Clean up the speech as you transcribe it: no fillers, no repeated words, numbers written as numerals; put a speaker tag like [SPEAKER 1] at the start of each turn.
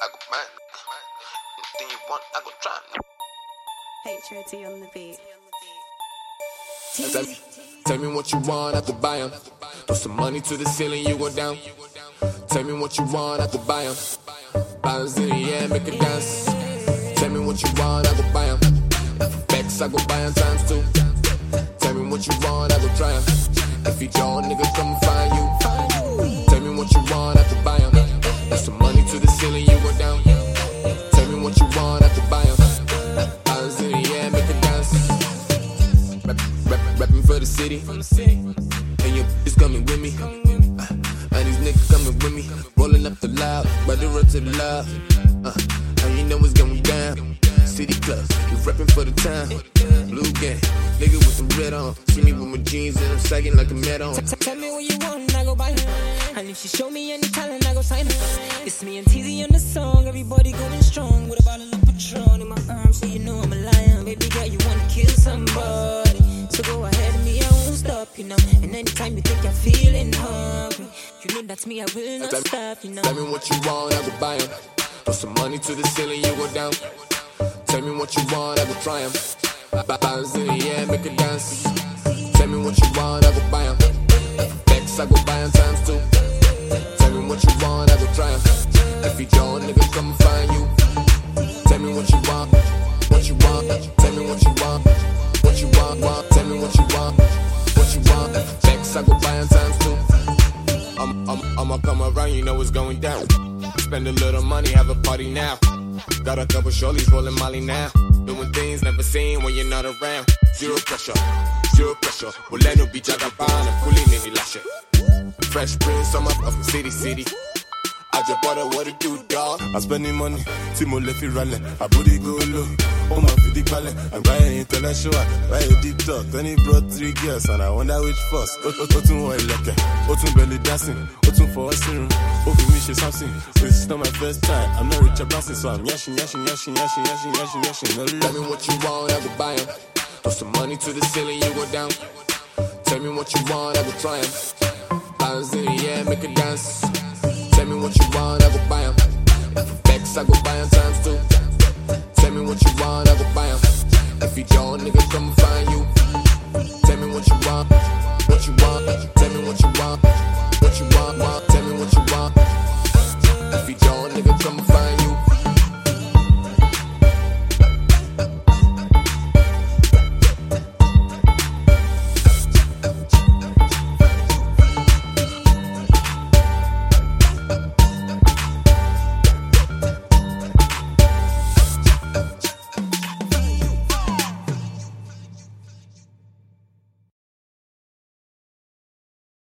[SPEAKER 1] I go mine. Anything you want, I go try.
[SPEAKER 2] HRT on the beat.
[SPEAKER 3] Tell me what you want, I could buy 'em. Throw some money to the ceiling, you go down. Tell me what you want, I could buy 'em. Bounce in the air, make a dance. Tell me what you want, I could buy 'em. Bex, I go buy 'em times two. Tell me what you want, I go try 'em. If you don't, nigga, come and find you. Tell me what you want, I could buy 'em. Throw some money to the ceiling, you go down. Tell me what you want, I could buy 'em. Bounce in the air, make a dance. Rapping for the city, and your bitch coming with me. And these niggas coming with me, rolling up the loud, by the road to the loud. And you know it's going down. City clubs, you rapping for the town. Blue gang, nigga with some red on. See me with my jeans and I'm sagging like a mat on.
[SPEAKER 4] Tell me what you want, I go buy her. And if she show me any talent, I go sign her. It's me and TZ on the song, everybody going strong. With a bottle of Patron in my arms, so you know I'm a lion. Baby girl, you wanna kill somebody, so go ahead, me, I won't stop, you know. And anytime you think you're feeling hungry, you know that's me, I will not stop, you know.
[SPEAKER 3] Tell me what you want, I go buy 'em. Throw some money to the ceiling, you go down. Tell me what you want, I go try 'em. Bounce in the air, make a dance. Tell me what you want, I go buy 'em. Bex, I go buy 'em times two. Tell me what you want, I go try 'em. If you don't, nigga, come and find you. Tell me what you want, what you want. Tell me what you want, what you want. Tell me what you want, what you want. Bex, I go buy 'em times two. I'ma come around, you know it's going down. Spend a little money, have a party now. Got a couple shorties rolling Molly now. Doing things never seen when you're not around. Zero pressure, zero pressure. Muleno be jagaban, I'm pulling in the lashe. Fresh Prince, I'm up from city. I just bought her, what it do, dog?
[SPEAKER 5] I'm spending money, Timo left it rallying. I booty go low, oh my fitty pallet. I'm buying intellectual, buy a deep talk. Then he brought 3 girls, and I wonder which first. Otun one lucky, Otun belly dancing, Otun for us in room. Over me, she's something. This is not my first time. I'm not Richard Branson, so I'm yashing. No
[SPEAKER 3] Tell me what you want, I go buy 'em. Throw some money to the ceiling, you go down. Tell me what you want, I go try 'em. Bounce in the air, make a dance. Tell me what you want, I go buy 'em. Bex, I go buy 'em times two. Tell me what you want, I go buy 'em. If you don't, nigga, come and find you. Tell me what you want, what you want. Tell me what you want, what you want. Tell me what you want. If you don't, nigga, come and find you.